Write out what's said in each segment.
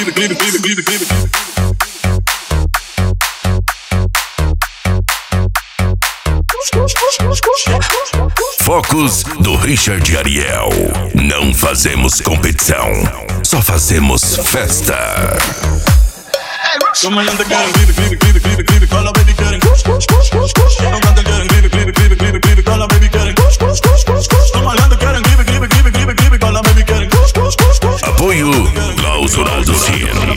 Focus do Richard e Ariel. Não fazemos competição, só fazemos festa. Comandante quieren clip, con la baby quieren Comandante quieren clip, con la baby quieren Comandante quieren clip, con la baby quieren Apoio Clausurado Cien.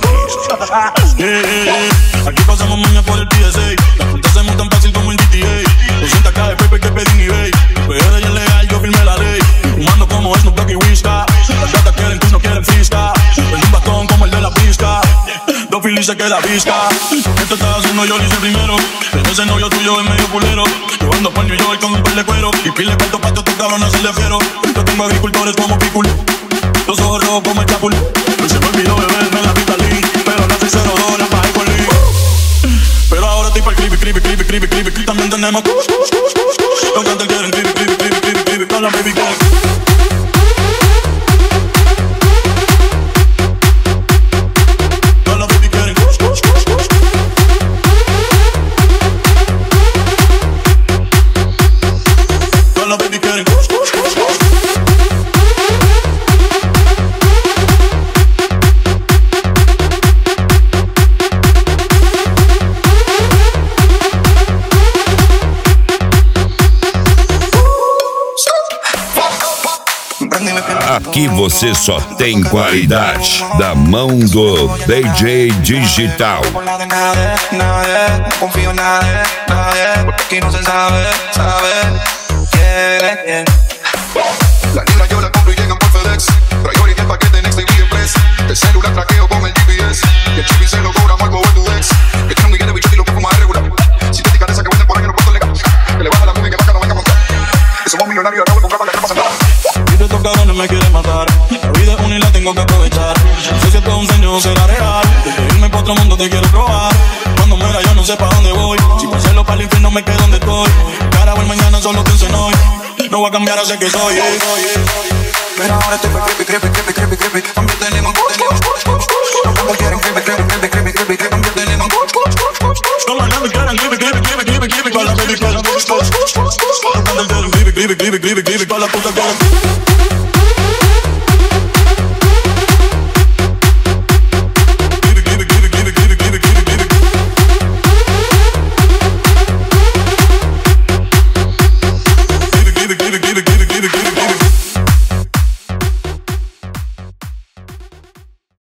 Aquí pasamos mañana por el TSA. Las puertas se montan fácil como el GTA. 200K de paper que pedí en eBay. PR y es legal, yo firmé la ley. Fumando como Snoop Dogg y Whisca. Las gatas quieren kush, no quieren fisca. Prendí un bastón como el de la pizca. Dos filis se queda visca. Esto está haciendo yo lo hice primero. Ese novio tuyo es medio culero. Yo ando por New York con un par de cuero. Y pile cuarto pa' estos cabrones hacerle fiero. Yo tengo agricultores como Picul. Los ojos rojos como el Chapul. No se me olvidó beberme la Vitalin. Pero la 602 la bajé con Lee. Pero ahora estoy para el clip. También tenemos los cantantes quieren clip. Con la baby quieren Aqui você só tem qualidade da mão do DJ Digital. Confío en nadie, porque aquí no se sabe quién es quién. La libra yo la compro y llegan por FedEx. Priority el paquete Next Day Express. El celular traqueo con el GPS. Y el chip se lo cobra Marco o tu ex. Que tiene un guille de bicho y lo que fuma es regular. Sintética esa que venden por ahí en los puertos legales. Que le baja la movie que baja no venga a montar. Que somos millonarios de Raúl con capa que no pasa nada. Estos cabrones me quieren matar. La vida es una y la tengo que aprovechar. No sé si esto es un sueño o será real. Desde irme pa' otro mundo te quiero probar. Cuando muera yo no sé pa' dónde voy. Si por hacerlo para el infierno me quedo donde estoy. Cara o el mañana solo pienso en hoy. No voy a cambiar a ser que soy. Pero ahora estoy pa' creepy. También tenemos los cantantes quieren creepy. También tenemos Comandante quieren clip, con la baby quieren Los cantantes quieren clip, con la puta quieren